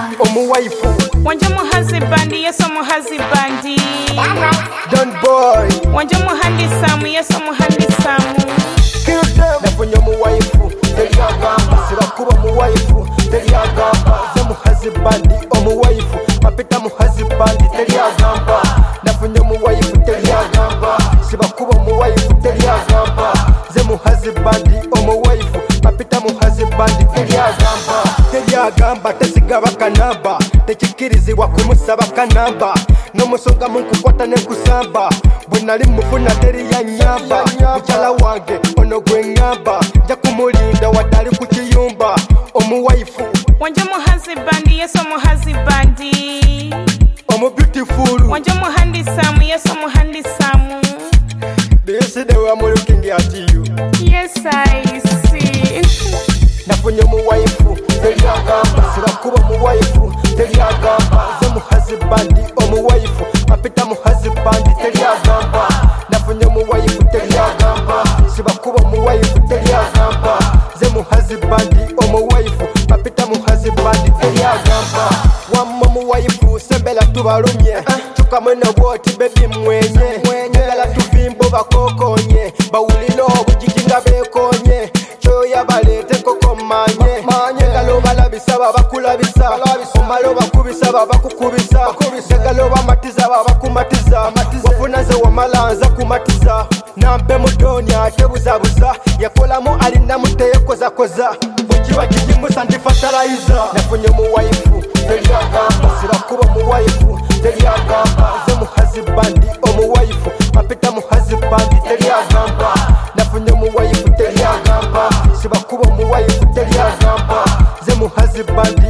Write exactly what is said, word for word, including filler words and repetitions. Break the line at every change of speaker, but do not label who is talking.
omuwaifu
wanje muhazi bandi yeso muhazi bandi
Don boy
wanje muhandi samu yeso muhandi samu
nafunye omuwaifu telyagamba sibakuba omuwaifu telyagamba ze muhazi bandi omuwaifu mapita muhazi bandi telyagamba nafunye omuwaifu telyagamba sibakuba omuwaifu telyagamba ze muhazi bandi omuwaifu mapita muhazi bandi telyagamba telyagamba tesigaba kanamba tekikirizibwa kumusaba kanamba n'omusonga munkukwata nenkusamba bwe nali mufuna teriyanyamba mukyala wange ono gwe ngamba nja kumulinda wadali ku kiyumba omuwaifu
wanje muhazi bandi yeso muhazi bandi
omu beautiful
wanje muhandi samu yeso muhandi samu.
Do you see the way I'm looking at you?
Yes, I see.
nafunye omuwaifu telyagamba sibakuba omuwaifu telyagamba ze muhazi bandi omuwaifu mapita muhazi bandi telyagamba nafunye omuwaifu telyagamba sibakuba omuwaifu telyagamba ze muhazi bandi omuwaifu mapita muhazi bandi telyagamba wamma omuwaifu sembela tubalumye tukamwe nobwoti bebi mwenye njagala tuvimbo bakokonye bawulire obujiji nga bekonye kyoya baleeteko komanye njagala obalabisa babakulabisa omala obakubisa babakukubisa njagala obamatiza babakumatiza wafuna ze wamala nza kumatiza nampe mudoni ate buzabuza yakolamu alinamu teyekozakoza bwekiba kijimusa ndi fatalayiza nafunye omuwaifu telyagamba sibakuba omuwaifu telyagamba ze muhazi bandi omuwaifu mapita muhazi bandi telyagamba nafunye omuwaifu telyagamba sibakuba omuwaifu telyagamba ze muhazi bandi